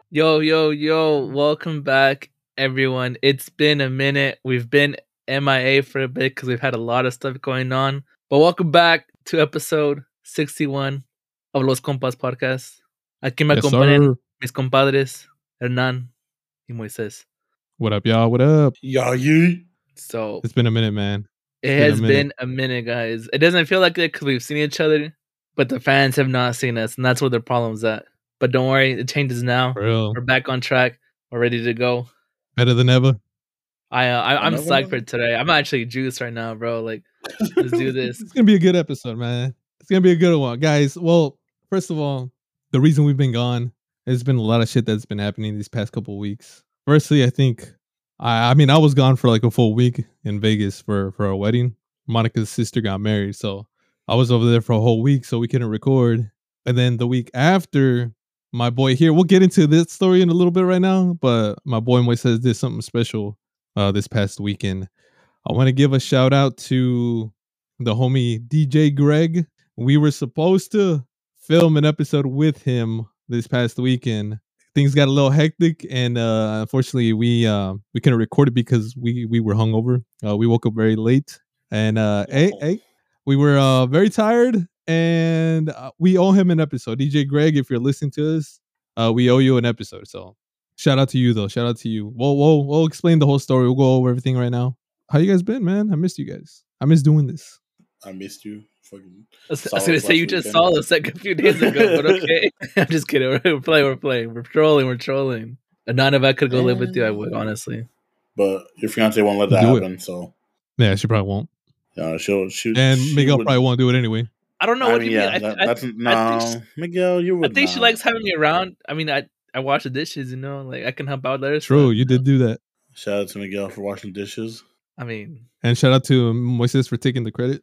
Yo, yo, yo, welcome back, everyone. It's been a minute. We've been MIA for a bit because we've had a lot of stuff going on. But welcome back to episode 61 of Los Compas Podcast. Aquí me Yes, acompañan sir. mis compadres, Hernan y Moises. What up, y'all? What up? Yeah, you. So It's been a minute, man. it has been a minute, guys. It doesn't feel like it because we've seen each other, but the fans have not seen us, and that's where the problem's at. But don't worry, it changes now. For real. We're back on track. We're ready to go. Better than ever. I'm psyched for today. I'm actually juiced right now, bro. Like, let's do this. It's gonna be a good episode, man. It's gonna be a good one, guys. Well, first of all, the reason we've been gone, there's been a lot of shit that's been happening these past couple of weeks. Firstly, I think I was gone for like a full week in Vegas for a wedding. Monica's sister got married, so I was over there for a whole week, so we couldn't record. And then the week after, my boy here, we'll get into this story in a little bit right now, but my boy Moises did something special this past weekend. I want to give a shout out to the homie DJ Greg. We were supposed to film an episode with him this past weekend. Things got a little hectic, and unfortunately, we couldn't record it because we were hungover. We woke up very late, and we were very tired, and we owe him an episode. DJ Greg, if you're listening to us, we owe you an episode. So shout out to you, though. Shout out to you. We'll explain the whole story. We'll go over everything right now. How you guys been, man? I missed you guys. I miss doing this. I missed you. Fucking. I was gonna say you just saw us like a few days ago, but okay. I'm just kidding. We're playing. We're trolling. And none if I could go live with you, I would, honestly. But your fiance won't let that happen, so yeah, she probably won't. She'll and Miguel probably won't do it anyway. I don't know what you mean. Miguel, you would. I think she likes having me around. I mean, I wash the dishes, like I can help out there. True, you did do that. Shout out to Miguel for washing dishes. I mean, and shout out to Moises for taking the credit.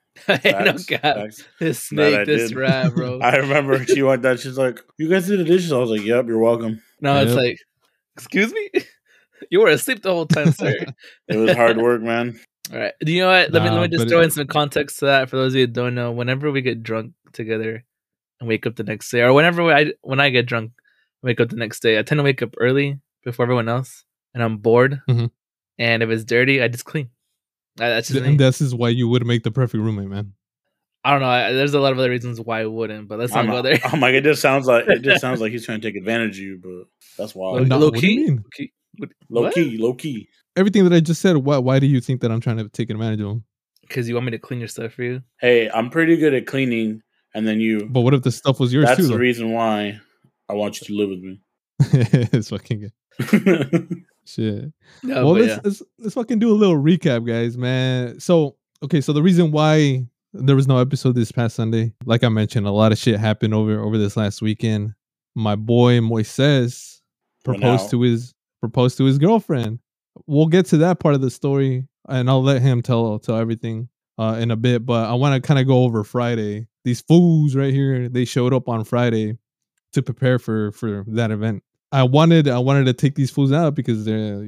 No cap. This snake, this rat, bro. I remember she went that. She's like, "You guys did the dishes." I was like, "Yep, you're welcome." No, it's like, excuse me, you were asleep the whole time, sir. It was hard work, man. All right, you know what? Let me just throw in some context to that for those of you who don't know. Whenever we get drunk together and wake up the next day, or when I get drunk, wake up the next day, I tend to wake up early before everyone else, and I'm bored. Mm-hmm. And if it's dirty, I just clean. That's just and this is why you would make the perfect roommate, man. I don't know. There's a lot of other reasons why I wouldn't, but let's not go there. I'm like, it just sounds like he's trying to take advantage of you, but that's wild. No, low key? key? What do you mean? Low key. Everything that I just said. Why do you think that I'm trying to take advantage of him? Because you want me to clean your stuff for you. Hey, I'm pretty good at cleaning, and then you. But what if the stuff was yours too? That's the though? reason why I want you to live with me. It's fucking good. Shit. No, well, let's fucking do a little recap, guys, man. So the reason why there was no episode this past Sunday, like I mentioned, a lot of shit happened over this last weekend. My boy Moises proposed to his girlfriend. We'll get to that part of the story, and I'll let him tell everything in a bit. But I want to kind of go over Friday. These fools right here, they showed up on Friday to prepare for that event. I wanted to take these fools out because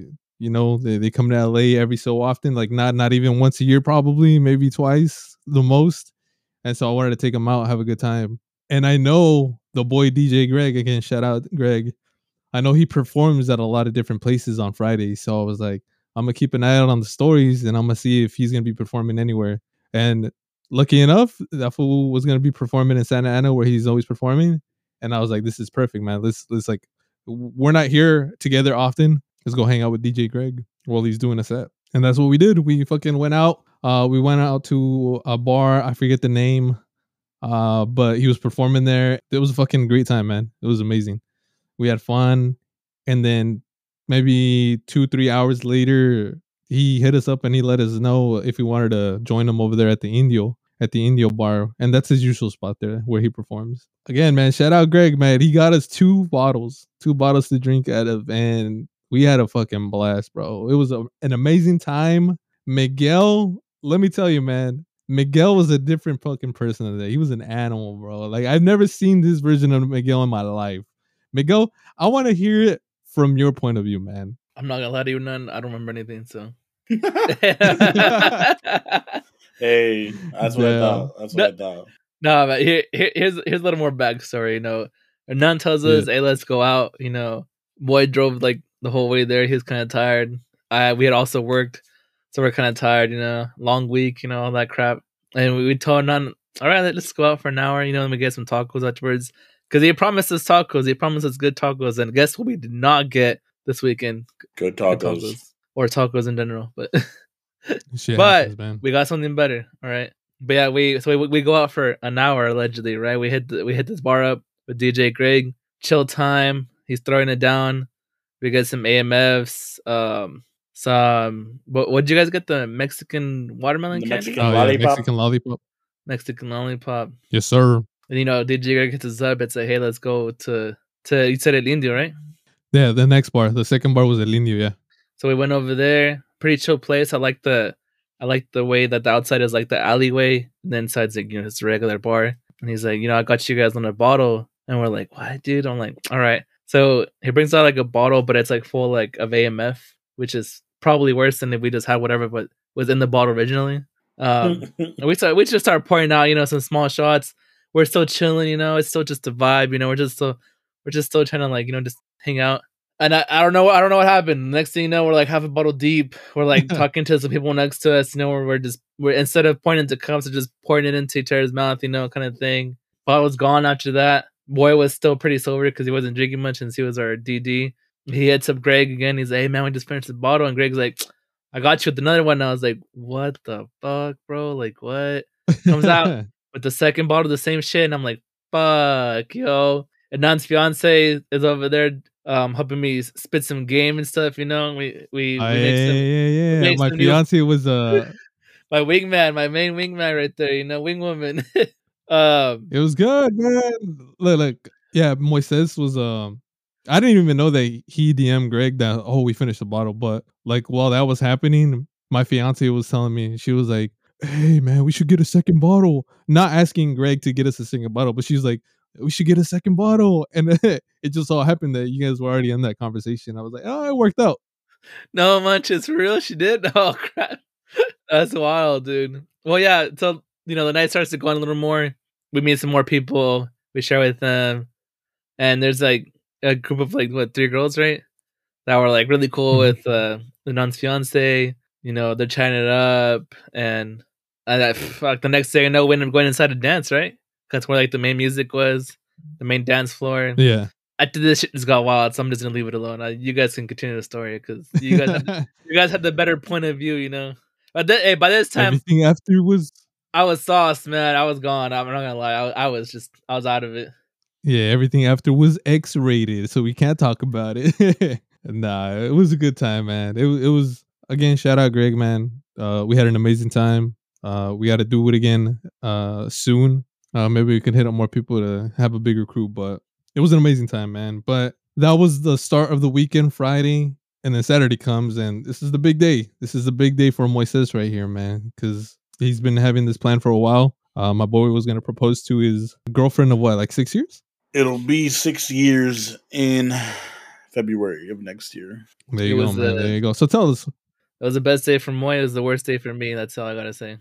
they come to LA every so often, like not even once a year, probably maybe twice the most. And so I wanted to take them out, have a good time. And I know the boy DJ Greg, again, shout out Greg. I know he performs at a lot of different places on Fridays. So I was like, I'm gonna keep an eye out on the stories and I'm gonna see if he's gonna be performing anywhere. And lucky enough, that fool was gonna be performing in Santa Ana where he's always performing. And I was like, this is perfect, man. Let's like, we're not here together often. Let's go hang out with DJ Greg while he's doing a set. And that's what we did. We fucking went out. We went out to a bar. I forget the name. But he was performing there. It was a fucking great time, man. It was amazing. We had fun. And then maybe 2-3 hours later, he hit us up and he let us know if we wanted to join him over there at the Indio bar. And that's his usual spot there where he performs. Again, man, shout out Greg, man. He got us 2 bottles to drink out of, and we had a fucking blast, bro. It was an amazing time. Miguel, let me tell you, man, Miguel was a different fucking person today. He was an animal, bro. Like, I've never seen this version of Miguel in my life. Miguel, I want to hear it from your point of view, man. I'm not gonna lie to you, none. I don't remember anything, so. Hey, that's what I thought. That's what I thought. No, but here's a little more backstory. Hernan tells us, "Hey, let's go out." Boy drove like the whole way there. He was kind of tired. We had also worked, so we're kind of tired. Long week. All that crap. And we told Hernan, "All right, let's go out for an hour. Let me get some tacos afterwards." Because he promised us tacos. He promised us good tacos, and guess what? We did not get this weekend. Good tacos. Or tacos in general, but Shit but happens, man. we got something better. All right, but yeah, we go out for an hour allegedly, right? We hit this bar up with DJ Greg, chill time. He's throwing it down. We get some AMFs, some. What did you guys get? The Mexican watermelon The candy? Mexican lollipop. Mexican lollipop. Mexican lollipop. Yes, sir. And DJ Greg hits us up and say, "Hey, let's go to you said El Indio, right?" Yeah, the next bar. The second bar was El Indio, yeah. So we went over there. Pretty chill place. I like the way that the outside is like the alleyway, and the inside's like it's a regular bar. And he's like, I got you guys on a bottle, and we're like, what, dude? I'm like, all right. So he brings out like a bottle, but it's like full like of AMF, which is probably worse than if we just had whatever but was in the bottle originally. We just start pouring out, some small shots. We're still chilling, it's still just a vibe, we're just still trying to like, just hang out. And I don't know what happened. Next thing you know, we're like half a bottle deep. We're like talking to some people next to us, we're instead of pointing to cups, we're just pouring it into each other's mouth, kind of thing. Bottle's gone after that. Boy was still pretty sober because he wasn't drinking much since he was our DD. He hits up Greg again. He's like, "Hey man, we just finished the bottle," and Greg's like, "I got you with another one." And I was like, "What the fuck, bro? Like what?" Comes out with the second bottle, the same shit, and I'm like, "Fuck, yo." And Nan's fiance is over there helping me spit some game and stuff, We yeah. My fiance was my wingman, my main wingman right there, wing woman. It was good, man. Look, yeah, Moises was I didn't even know that he DM'd Greg that we finished the bottle, but like while that was happening, my fiance was telling me, she was like, "Hey man, we should get a second bottle." Not asking Greg to get us a second bottle, but she's like, "We should get a second bottle." And it just all happened that you guys were already in that conversation. I was like, "Oh, it worked out." No, Munch, it's real. She did. Oh crap, that's wild, dude. Well, yeah. So the night starts to go on a little more. We meet some more people. We share with them, and there's like a group of like 3 girls, right? That were like really cool with the nun's fiance. They're chatting it up, and fuck. The next thing I know, we ended up going inside to dance, right? That's where like the main music was, the main dance floor. Yeah. After this shit just got wild, so I'm just gonna leave it alone. You guys can continue the story because you guys had the better point of view, But by this time, everything after was. I was sauced, man. I was gone. I'm not gonna lie. I was out of it. Yeah, everything after was X-rated, so we can't talk about it. Nah, it was a good time, man. It was, again, shout out Greg, man. We had an amazing time. We got to do it again soon. Maybe we can hit up more people to have a bigger crew, but it was an amazing time, man. But that was the start of the weekend, Friday, and then Saturday comes, and this is the big day. This is the big day for Moises right here, man, because he's been having this plan for a while. My boy was going to propose to his girlfriend of what, like 6 years? It'll be 6 years in February of next year. There you go, man. There you go. So tell us. It was the best day for Moy. It was the worst day for me. That's all I gotta say.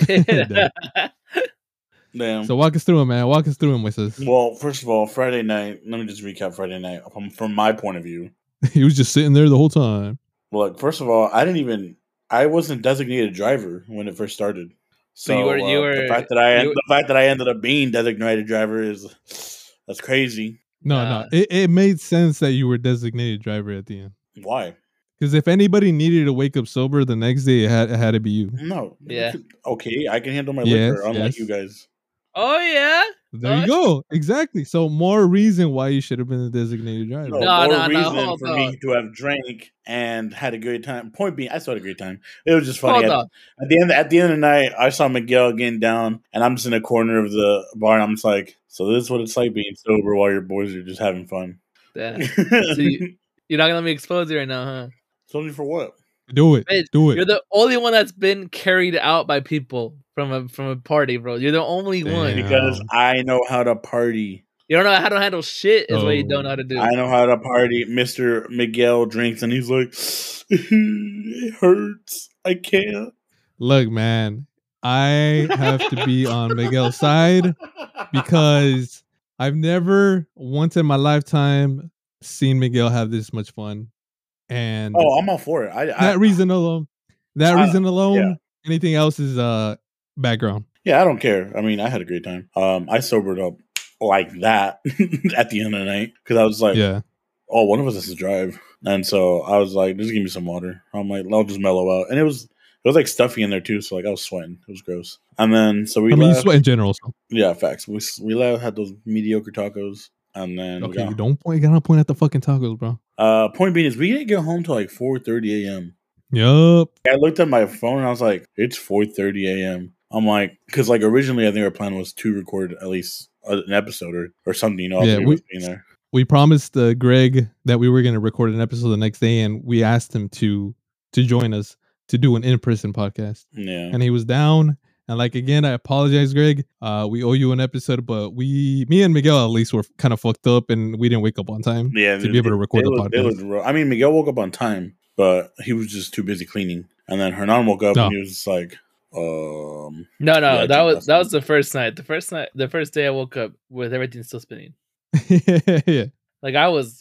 Damn. So walk us through it, man. Walk us through it, Moises. Well, first of all, Friday night. Let me just recap Friday night from my point of view. He was just sitting there the whole time. Look, first of all, I wasn't designated driver when it first started. So you were the fact that I ended up being designated driver that's crazy. No. It made sense that you were designated driver at the end. Why? Because if anybody needed to wake up sober the next day, it had to be you. No. Yeah. Okay, I can handle my liquor, unlike you guys. Oh yeah. There you go. Exactly. So more reason why you should have been a designated driver. More reason for me to have drank and had a great time. Point being, I still had a great time. It was just funny. At the end of the night, I saw Miguel getting down, and I'm just in the corner of the bar, and I'm just like, so this is what it's like being sober while your boys are just having fun. Yeah. So you're not gonna let me expose you right now, huh? Expose me for what? Do it. Do it. You're the only one that's been carried out by people from a party, bro. You're the only one. Because I know how to party. You don't know how to handle shit is what you don't know how to do. I know how to party. Mr. Miguel drinks and he's like, it hurts. I can't. Look, man, I have to be on Miguel's side because I've never once in my lifetime seen Miguel have this much fun. And I'm all for it. That reason alone, yeah. anything else is background. Yeah, I don't care. I mean, I had a great time. I sobered up like that at the end of the night because I was like, Yeah. oh, one of us has to drive. And so I was like, just give me some water. I'm like, I'll just mellow out. And it was like stuffy in there too, so like I was sweating. It was gross. And then so we I mean, you left. sweat in general. So. Yeah, facts. We left, had those mediocre tacos, and then Okay, you gotta point at the fucking tacos, bro. Point being is we didn't get home till like 4:30 a.m. Yup. I looked at my phone and I was like, it's 4:30 a.m. I'm like, because like originally I think our plan was to record at least an episode or something, you know, Yeah, being there. We promised Greg that we were going to record an episode the next day, and we asked him to join us to do an in-person podcast. Yeah, and he was down. And like again, I apologize, Greg. We owe you an episode, but me and Miguel at least were kind of fucked up, and we didn't wake up on time. Yeah, to be able to record the podcast. I mean, Miguel woke up on time, but he was just too busy cleaning. And then Hernan woke up and he was just like, No, yeah, that was the first night. The first day I woke up with everything still spinning. Yeah. Like I was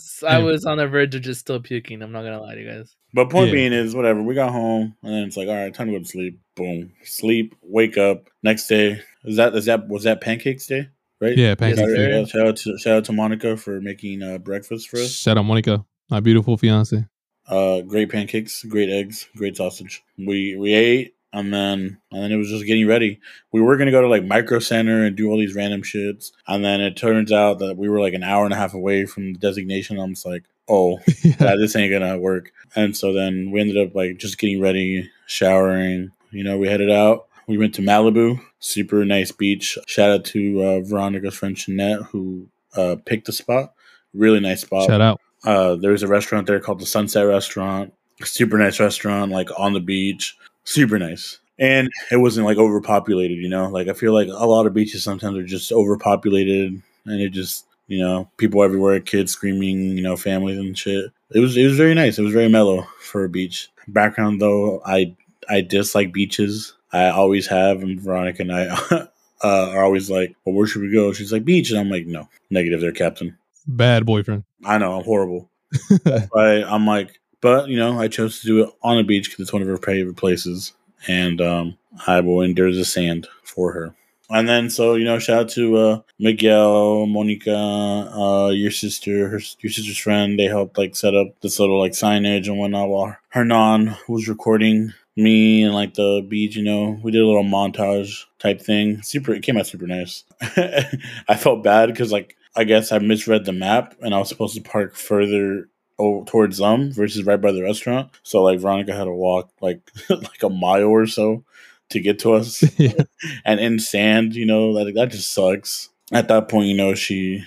on the verge of just still puking. I'm not gonna lie to you guys. But point being is whatever. We got home and then it's like, all right, time to go to sleep. Boom, sleep, wake up. Next day was that Pancakes Day, right? Yeah, Pancakes Day. Shout out to Monica for making breakfast for us. Shout out Monica, my beautiful fiance. Great pancakes, great eggs, great sausage. We ate. And then it was just getting ready. We were going to go to like Micro Center and do all these random shits. And then it turns out that we were like an hour and a half away from the designation. I'm just like, oh, this ain't going to work. And so then we ended up like just getting ready, showering. You know, we headed out. We went to Malibu, super nice beach. Shout out to Veronica's friend Jeanette who picked the spot. Really nice spot. Shout out. There's a restaurant there called the Sunset Restaurant. Super nice restaurant, like on the beach. Super nice. And it wasn't like overpopulated, you know? Like I feel like a lot of beaches sometimes are just overpopulated and it just, you know, people everywhere, kids screaming, you know, families and shit. It was very nice. It was very mellow for a beach. Background though, I dislike beaches. I always have, and Veronica and I are always like, well, where should we go? She's like, beach. And I'm like, no, negative there, Captain. Bad boyfriend. I know, I'm horrible. I'm like, but, you know, I chose to do it on a beach because it's one of her favorite places. And I will endure the sand for her. And then, so, you know, shout out to Miguel, Monica, your sister's friend. They helped, like, set up this little, like, signage and whatnot while Hernan was recording me and, like, the beach, you know. We did a little montage type thing. It came out super nice. I felt bad because, like, I guess I misread the map and I was supposed to park further towards them versus right by the restaurant. So like Veronica had to walk like like a mile or so to get to us. Yeah. And in sand, you know, that just sucks. At that point, you know, she's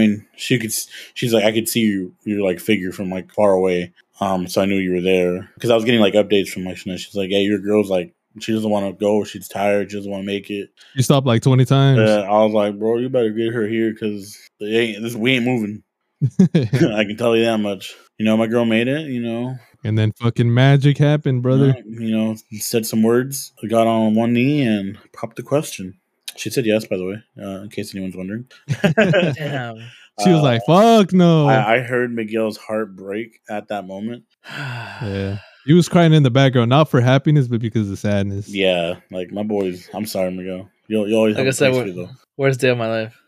like, I could see your like figure from like far away. So I knew you were there because I was getting like updates from like she's like, yeah, your girl's like, she doesn't want to go. She's tired. She doesn't want to make it. You stopped like 20 times. I was like, bro, you better get her here because we ain't moving. I can tell you that much. You know, my girl made it, you know. And then fucking magic happened, brother. You know, said some words, got on one knee and popped the question. She said yes, by the way, in case anyone's wondering. Damn. She was like, fuck no. I heard Miguel's heart break at that moment. Yeah. He was crying in the background, not for happiness, but because of sadness. Yeah, like my boys. I'm sorry, Miguel. You always have like I said, worst day of my life.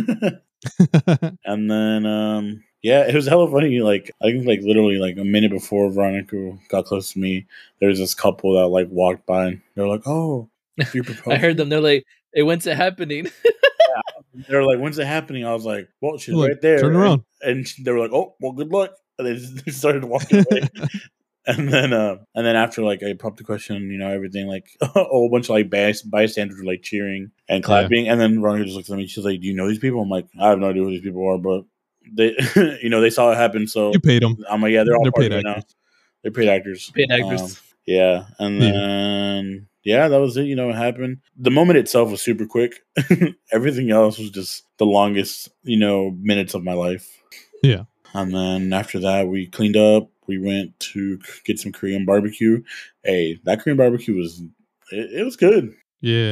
And then, yeah, it was hella funny. Like I think, like literally, like a minute before Veronica got close to me, there was this couple that like walked by, and they're like, "Oh, you proposed." I heard them. They're like, "Hey, when's it happening?" Yeah, they're like, "When's it happening?" I was like, "Well, she's right there." Turn around. And they were like, "Oh, well, good luck." And they started walking away. And then after like I popped the question, you know, everything like a whole bunch of like bystanders were like cheering and clapping, and then Veronica just looks at me. She's like, "Do you know these people?" I'm like, "I have no idea who these people are, but they, you know, they saw it happen, so you paid them." I'm like, "Yeah, they're paid actors now. They're paid actors." Paid actors. Yeah, and then that was it. You know, it happened. The moment itself was super quick. Everything else was just the longest, you know, minutes of my life. Yeah. And then after that, we cleaned up. We went to get some Korean barbecue. Hey, that Korean barbecue was good. Yeah.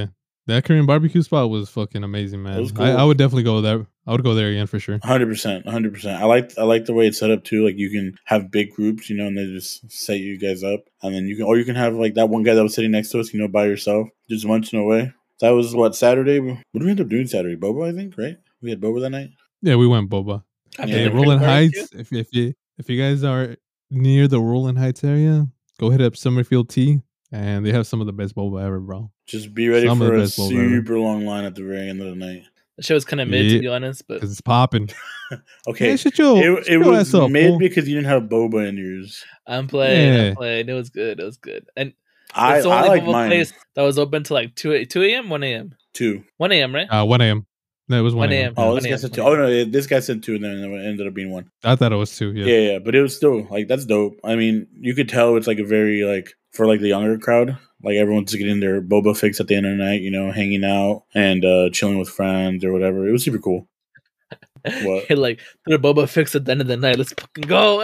That Korean barbecue spot was fucking amazing, man. was cool. I would definitely go there. I would go there again for sure. 100%. I like the way it's set up too. Like you can have big groups, you know, and they just set you guys up, and then you can have like that one guy that was sitting next to us, you know, by yourself, just munching away. That was what, Saturday. What did we end up doing Saturday? Boba, I think, right? We had Boba that night. Yeah, we went Boba. Hey, Rolling Heights. If you guys are near the Rolling Heights area, go hit up Summerfield Tea, and they have some of the best boba ever, bro. Just be ready for a super long line at the very end of the night. The show was kind of mid, to be honest, but because it's popping. Okay, it was mid because you didn't have boba in yours. I'm playing. It was good. And I like mine. Place that was open till like 2 a.m., 1 a.m. 1 a.m., right? 1 a.m. No, it was 1 a.m. Oh, this guy said 2. Oh no, this guy said 2, and then it ended up being 1. I thought it was 2. Yeah, but it was still like that's dope. I mean, you could tell it's like a very like for like the younger crowd. Like everyone's getting their boba fix at the end of the night, you know, hanging out and chilling with friends or whatever. It was super cool. What? Like the boba fix at the end of the night. Let's fucking go.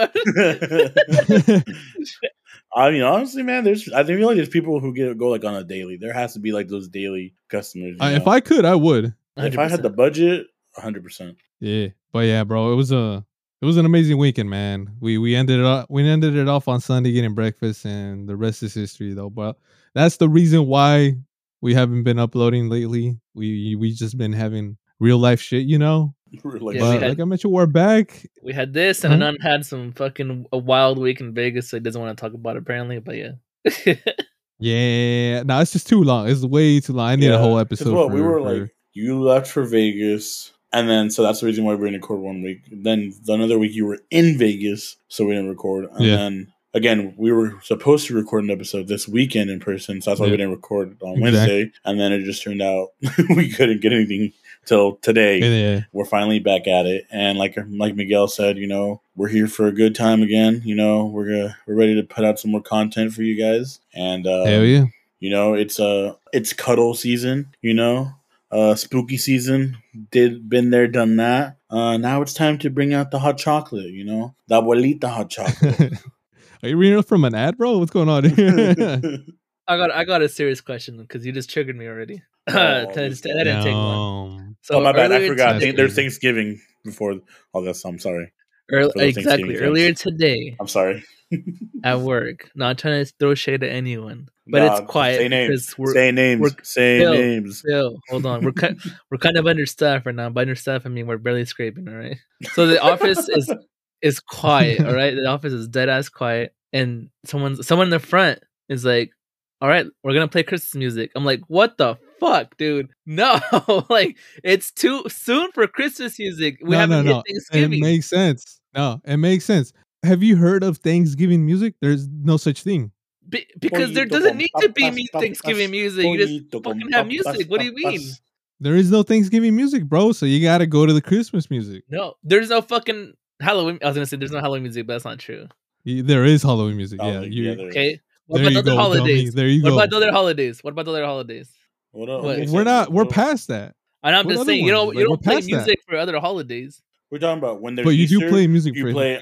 I mean, honestly, man, I feel like there's people who go like on a daily. There has to be like those daily customers. If I could, I would. 100%. If I had the budget, 100%. Yeah, but yeah, bro, it was an amazing weekend, man. We ended it off on Sunday getting breakfast, and the rest is history, though. But that's the reason why we haven't been uploading lately. We just been having real life shit, you know. But like I mentioned, we're back. We had this, and Anand had some fucking a wild week in Vegas, so he doesn't want to talk about it apparently. But yeah, yeah. No, it's just too long. It's way too long. I need a whole episode. We were like, you left for Vegas. And then, so that's the reason why we didn't record 1 week. Then another week you were in Vegas, so we didn't record. And then, again, we were supposed to record an episode this weekend in person, so that's why we didn't record on Wednesday. And then it just turned out we couldn't get anything till today. Yeah. We're finally back at it. And like Miguel said, you know, we're here for a good time again. You know, we're ready to put out some more content for you guys. And, hell yeah. You know, it's cuddle season, you know. Spooky season, been there, done that. Now it's time to bring out the hot chocolate, you know? The abuelita hot chocolate. Are you reading from an ad, bro? What's going on here? I got a serious question because you just triggered me already. I didn't take one. So my bad, I forgot. There's Thanksgiving before all this, so I'm sorry. Exactly. Earlier today. I'm sorry. At work. Not trying to throw shade at anyone. But it's quiet. Say names. Phil, hold on. We're kind of understaffed right now. By understaffed, I mean we're barely scraping, all right? So the office is quiet, all right? The office is dead ass quiet. And someone in the front is like, all right, we're gonna play Christmas music. I'm like, what the fuck, dude? No, like it's too soon for Christmas music. We haven't hit Thanksgiving. It makes sense. No, it makes sense. Have you heard of Thanksgiving music? There's no such thing. Because there doesn't need to be Thanksgiving music. You just fucking have music. What do you mean? There is no Thanksgiving music, bro. So you gotta go to the Christmas music. No, there's no fucking Halloween. I was gonna say there's no Halloween music, but that's not true. There is Halloween music. Okay. What about the other holidays? There you go. What about the other holidays? We're past that. And I'm just saying, you don't play music for other holidays. We're talking about when there's Easter, you do play music you for play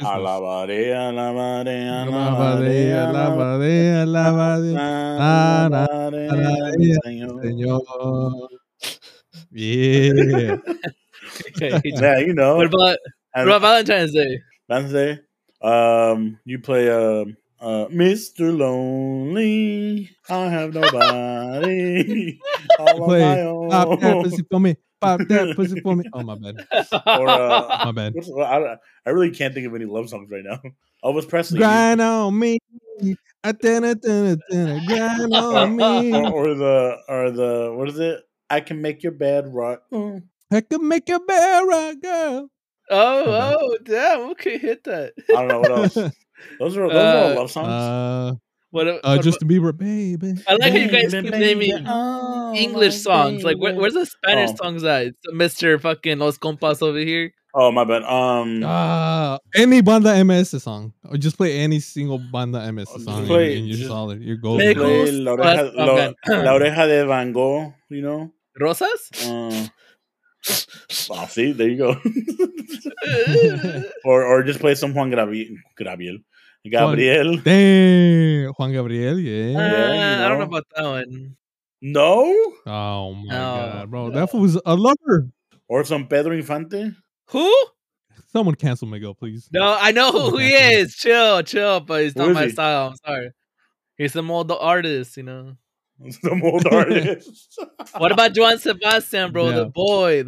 yeah. Yeah, you know. What about Valentine's Day? You play Mr. Lonely. I have nobody. All on my own. Pop that pussy for me. Pop that pussy for me. Oh, my bad. Or, my bad. I really can't think of any love songs right now. Elvis Presley. Grind on me. Grind on me. Or the what is it? I can make your bed rock. I can make your bed rock, girl. Oh, damn. Okay, hit that. I don't know what else. Those are all love songs. Justin Bieber, baby. I like how you guys keep naming English songs. Like, where's the Spanish songs at? Mr. fucking Los Compas over here. Oh, my bad. Any Banda MS song. Or just play any single Banda MS song and you're solid. You're golden. Play La Oreja de Van Gogh, you know? Rosas? See, there you go. or just play some Juan Gabriel. Damn, Juan Gabriel, yeah. I don't know about that one. No? Oh my No, god, bro. no. That fool was a lover. Or some Pedro Infante? Who? Someone cancel Miguel, please. No, I know who he is. Chill, but he's Who not is my he? style. I'm sorry. He's some old artist, you know. The mold artist. What about Joan Sebastian, bro? Yeah. The boy.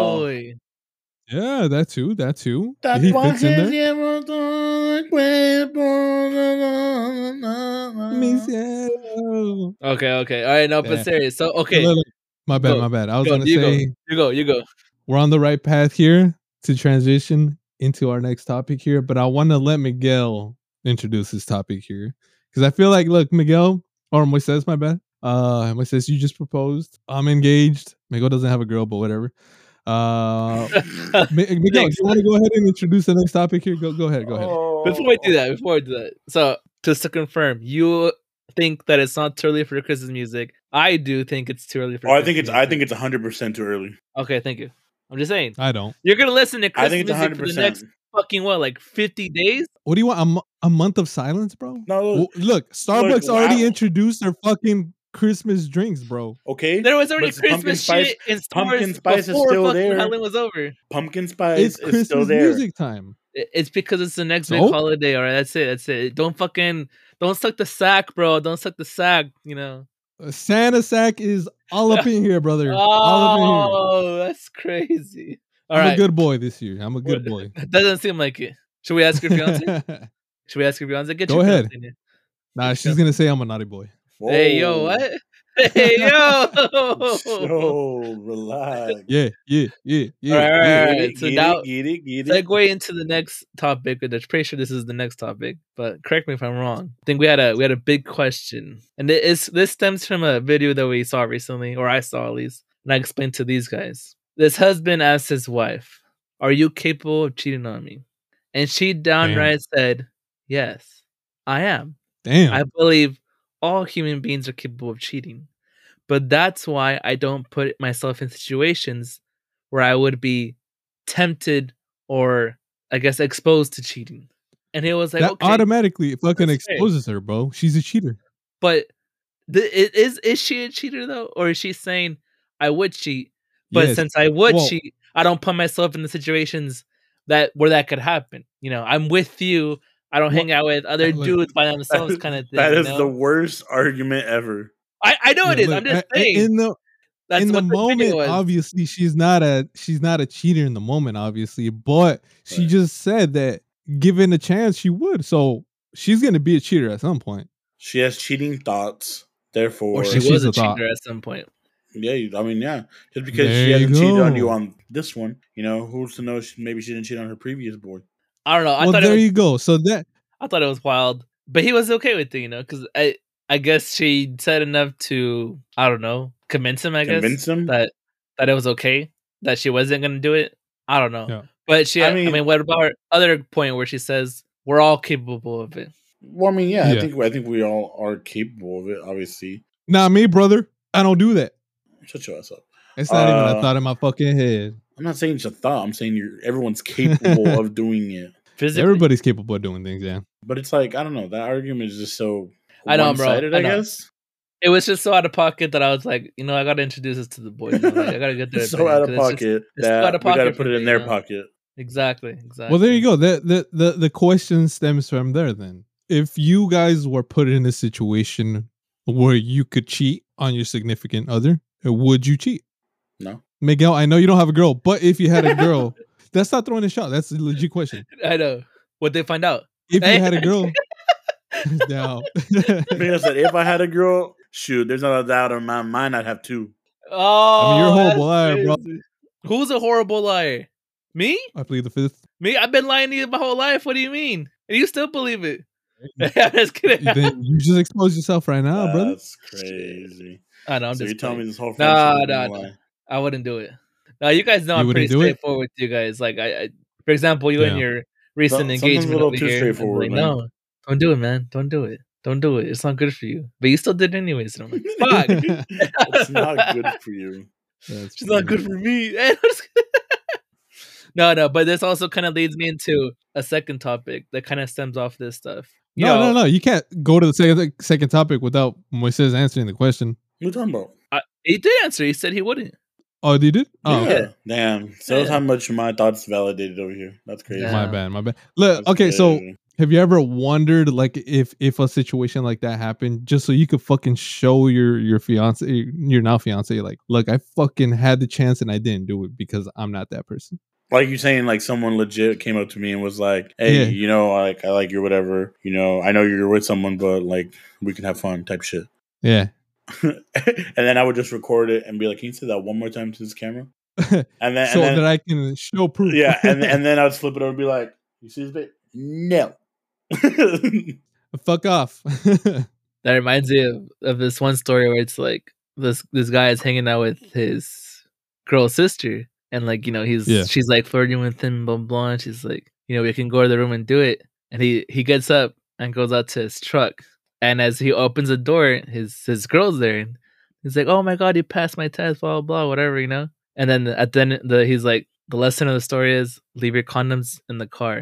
Yeah, that too. He fits in there. Okay. All right, no, but Yeah. serious. So, okay. Look, my bad. I was gonna say You go. we're on the right path here to transition into our next topic here, but I want to let Miguel introduce his topic here because I feel like, look, Miguel or Moises, my bad. Moises, you just proposed. I'm engaged. Miguel doesn't have a girl, but whatever. Miguel, do you want to go ahead and introduce the next topic here? Go ahead. Before we do that, so just to confirm, you think that it's not too early for Chris's music? I do think it's too early for. I think it's 100% too early. Okay, thank you. I'm just saying. I don't. You're gonna listen to Chris's music 100%. For the next fucking what, like 50 days? What do you want? A month of silence, bro? No, look, Starbucks already introduced their fucking Christmas drinks, bro. Okay, there was already Christmas shit in stores. Pumpkin spice is still there. Halloween was over. Pumpkin spice is Christmas still there. Music time. It's because it's the next big holiday. All right, that's it. Don't suck the sack, bro. Don't suck the sack. You know, Santa sack is all up in here, brother. Oh, that's crazy. I'm a good boy this year. I'm a good boy. Doesn't seem like it. Should we ask your fiance? Go ahead. Nah, she's gonna say I'm a naughty boy. Whoa. Hey, yo, what? Hey, yo. Relax. Yeah. All right. So now, get it. Segue into the next topic. I'm pretty sure this is the next topic, but correct me if I'm wrong. I think we had a big question, and this stems from a video that we saw recently, or I saw at least, and I explained to these guys. This husband asked his wife, "Are you capable of cheating on me?" And she downright said, "Yes, I am." Damn. I believe all human beings are capable of cheating. But that's why I don't put myself in situations where I would be tempted or, I guess, exposed to cheating. And he was like, that okay, automatically fucking exposes her, bro. She's a cheater. But is she a cheater, though? Or is she saying, I would cheat, but since I would cheat, I don't put myself in the situations where that could happen. You know, I'm with you. I don't hang out with other dudes by themselves, kind of thing. That is the worst argument ever. I know it is. I'm just saying. In the moment, obviously, she's not a cheater in the moment, obviously, but she just said that given a chance, she would. So she's gonna be a cheater at some point. She has cheating thoughts, therefore, or she was a cheater at some point. Yeah, I mean, yeah. Just because she hasn't cheated on you on this one, you know, who's to know? Maybe she didn't cheat on her previous boy. I don't know. You go. So I thought it was wild, but he was okay with it, you know, because I guess she said enough to, I don't know, convince him that it was okay, that she wasn't going to do it. I don't know. Yeah. But I mean, what about her other point where she says we're all capable of it? Well, I mean, yeah. I think we all are capable of it, obviously. Not me, brother. I don't do that. Shut your ass up. It's not even a thought in my fucking head. I'm not saying it's a thought. I'm saying everyone's capable of doing it. Physically? Everybody's capable of doing things, yeah. But it's like, I don't know. That argument is just so I know, bro. I guess. It was just so out of pocket that I was like, you know, I got to introduce this to the boys. You know? Like, I got to get there. So out of pocket that we got to put it in their pocket. Exactly. Well, there you go. The question stems from there then. If you guys were put in a situation where you could cheat on your significant other, would you cheat? No. Miguel, I know you don't have a girl, but if you had a girl, that's not throwing a shot. That's a legit question. I know. What'd they find out? If you had a girl. No. Miguel said, if I had a girl, shoot, there's not a doubt in my mind I'd have two. Oh, I mean, you're a horrible liar, bro. Who's a horrible liar? Me? I plead the fifth. Me? I've been lying to you my whole life. What do you mean? And you still believe it? I'm just kidding. Then you just exposed yourself right now, brother. That's crazy. I know. I'm so just you're telling me this whole No. I wouldn't do it. Now you guys know I'm pretty straightforward with you guys. Like I for example, you and your recent engagement a little over too here. Straightforward, man. No, don't do it, man. Don't do it. Don't do it. It's not good for you. But you still did it anyways. And I'm like, fuck. It's not good for you. It's not good for me. No, but this also kind of leads me into a second topic that kind of stems off this stuff. No. You can't go to the second topic without Moises answering the question. you talking about? He did answer. He said he wouldn't. Oh, you did? Oh, yeah. Damn. So how much my thoughts validated over here. That's crazy. My bad. Look, That's okay, so crazy. have you ever wondered, like, if a situation like that happened, just so you could fucking show your fiance, your now fiance, like, look, I fucking had the chance and I didn't do it because I'm not that person. Like you saying, like someone legit came up to me and was like, "Hey, you know, like I like you, whatever. You know, I know you're with someone, but like we can have fun," type shit. Yeah. And then I would just record it and be like, "Can you say that one more time to this camera?" And then so that I can show proof. Yeah, and then I'd flip it over and be like, "You see this bit? No." Fuck off. That reminds me of this one story where it's like this guy is hanging out with his girl's sister, and like, you know, she's like flirting with him, blah blah. And she's like, you know, we can go to the room and do it. And he gets up and goes out to his truck, and as he opens the door, his girl's there, and he's like, "Oh my god, you passed my test, blah blah, whatever, you know." And then at the end, he's like, "The lesson of the story is leave your condoms in the car."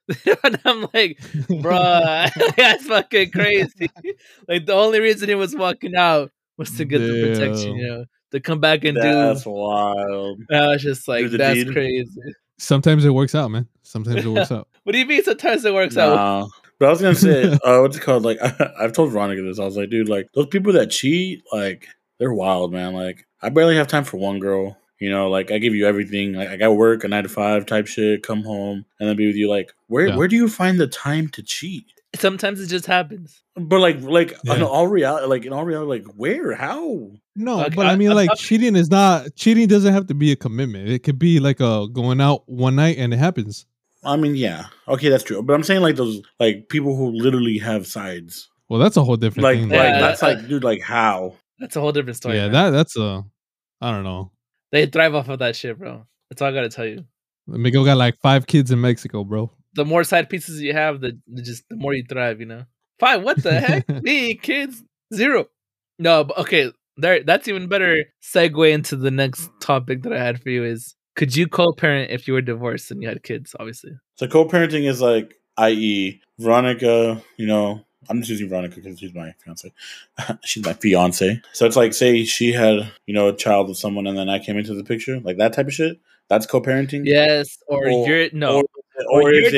And I'm like, bruh, that's fucking crazy. Like, the only reason he was walking out was to get the protection, you know, to come back and that's wild. I was just like, that's crazy. Sometimes it works out, man. Sometimes it works out. What do you mean sometimes it works out? But I was gonna say, what's it called? Like, I've told Veronica this. I was like, dude, like those people that cheat, like they're wild, man. Like, I barely have time for one girl. You know, like I give you everything. Like I got work, a 9 to 5 type shit. Come home and then be with you. Like, where do you find the time to cheat? Sometimes it just happens. But in all reality, like where, how? No, okay, but I mean, like cheating doesn't have to be a commitment. It could be like a going out one night and it happens. I mean, yeah, okay, that's true. But I'm saying like those like people who literally have sides. Well, that's a whole different thing. Like that's like, dude, like how? That's a whole different story. Yeah, that's I don't know. They thrive off of that shit, bro. That's all I gotta tell you. Miguel got like 5 kids in Mexico, bro. The more side pieces you have, the more you thrive, you know. 5? What the heck? Me, kids, 0. No, but okay. That's even better segue into the next topic that I had for you is, could you co-parent if you were divorced and you had kids, obviously? So co-parenting is like, i.e. Veronica, you know, I'm just using Veronica because she's my fiance. She's my fiance. So it's like, say she had, you know, a child with someone and then I came into the picture, like that type of shit. That's co-parenting. Yes, or your child. Or is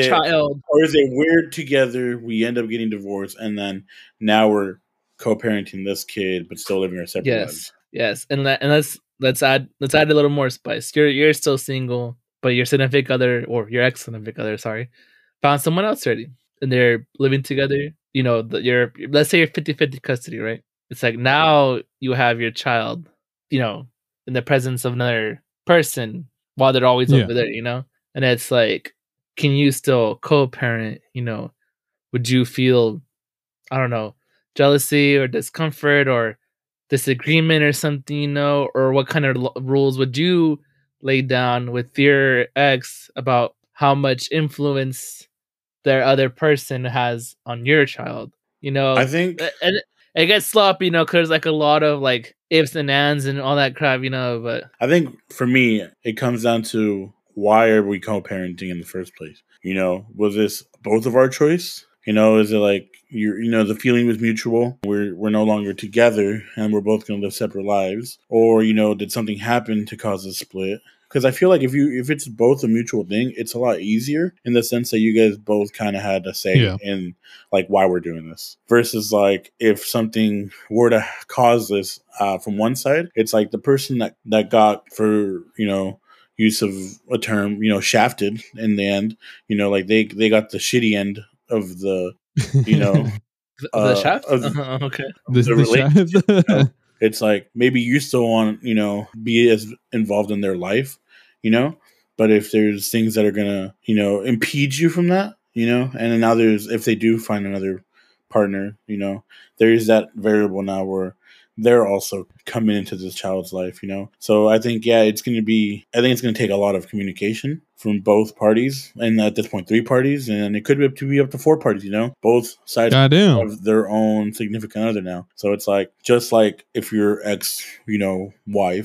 it we're together, we end up getting divorced, and then now we're co-parenting this kid, but still living our separate lives. Yes, and let's add a little more spice. You're still single, but your significant other, or your ex significant other, sorry, found someone else already, and they're living together. You know, let's say you're 50-50 custody, right? It's like now you have your child, you know, in the presence of another person while they're always over there, you know? And it's like, can you still co-parent, you know? Would you feel, I don't know, jealousy or discomfort or disagreement or something, you know? Or what kind of rules would you lay down with your ex about how much influence their other person has on your child, you know? I think, and it gets sloppy, you know, because like a lot of like ifs and ands and all that crap, you know. But I think for me, it comes down to, why are we co-parenting in the first place? You know, was this both of our choice? You know, is it like the feeling was mutual? We're no longer together and we're both going to live separate lives, or you know, did something happen to cause a split? Because I feel like if it's both a mutual thing, it's a lot easier in the sense that you guys both kind of had to say in like why we're doing this. Versus like if something were to cause this from one side, it's like the person that got, for you know, use of a term, you know, shafted in the end. You know, like they got the shitty end of the, you know, the shaft. Okay, the relationship. You know? It's like maybe you still want, you know, be as involved in their life, you know, but if there's things that are gonna, you know, impede you from that, you know, and then now if they do find another partner, you know, there is that variable now where they're also coming into this child's life, you know. So I think it's going to take a lot of communication from both parties, and at this point 3 parties, and it could be up to 4 parties, you know. Both sides have their own significant other now. So it's like, just like if your ex, you know, wife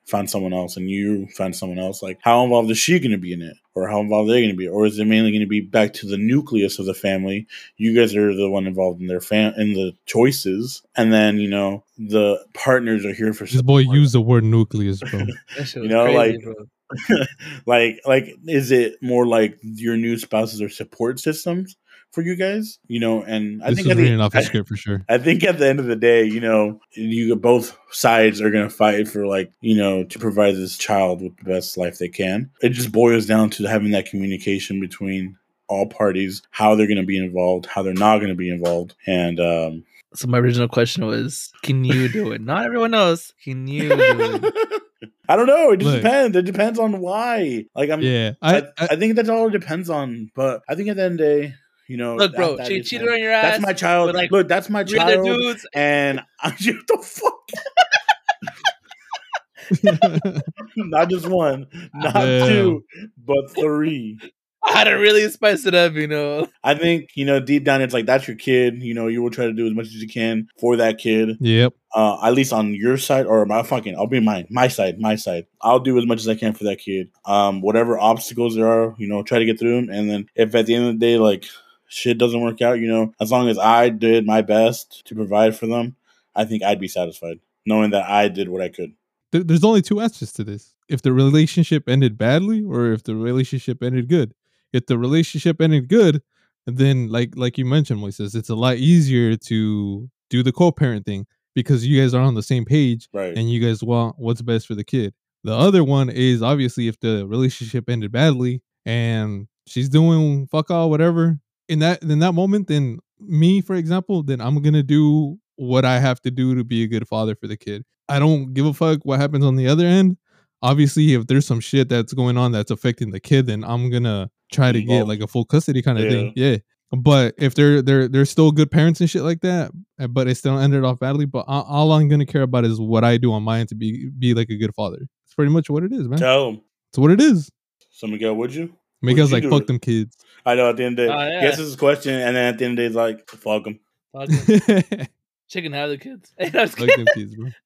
found someone else and you found someone else, like how involved is she going to be in it, or how involved are they going to be, or is it mainly going to be back to the nucleus of the family? You guys are the one involved in their in the choices, and then the partners are here for this boy used the word nucleus, bro. Crazy, like bro. like is it more like your new spouses are support systems for you guys, and I think reading off the script for sure. I think at the end of the day, you both sides are going to fight for to provide this child with the best life they can. It just boils down to having that communication between all parties, how they're going to be involved, how they're not going to be involved. And so my original question was, can you do it? Not everyone knows. Can you do it? I don't know. It just depends. It depends on why. Like I think that's all it depends on. But I think at the end of the day, look, bro, she cheated on your ass. That's my child. Like, look, that's my child. Dudes. And I'm just the fuck. Not just one, not two, but three. I had to really spice it up, I think, deep down, it's like, that's your kid. You will try to do as much as you can for that kid. Yep. At least on your side, or I'll be my side. I'll do as much as I can for that kid. Whatever obstacles there are, try to get through them. And then if at the end of the day, like, shit doesn't work out, as long as I did my best to provide for them, I think I'd be satisfied knowing that I did what I could. There's only two answers to this. If the relationship ended badly, or if the relationship ended good. If the relationship ended good, then like you mentioned, Moises, it's a lot easier to do the co-parent thing because you guys are on the same page, right? And you guys want what's best for the kid. The other one is obviously if the relationship ended badly and she's doing fuck all whatever in that moment, then me, for example, then I'm gonna do what I have to do to be a good father for the kid. I don't give a fuck what happens on the other end. Obviously, if there's some shit that's going on that's affecting the kid, then I'm gonna try to get like a full custody kind of thing. Yeah. But if they're still good parents and shit like that, but it still ended off badly, but all I'm gonna care about is what I do on my end to be like a good father. It's pretty much what it is, man. Tell them. It's what it is. So Miguel, would you? Miguel's like, fuck them kids. I know at the end of the day, he answers his question, and then at the end of the day, he's like, fuck them. Fuck them. Chicken have the kids. Hey, fuck them kids, bro.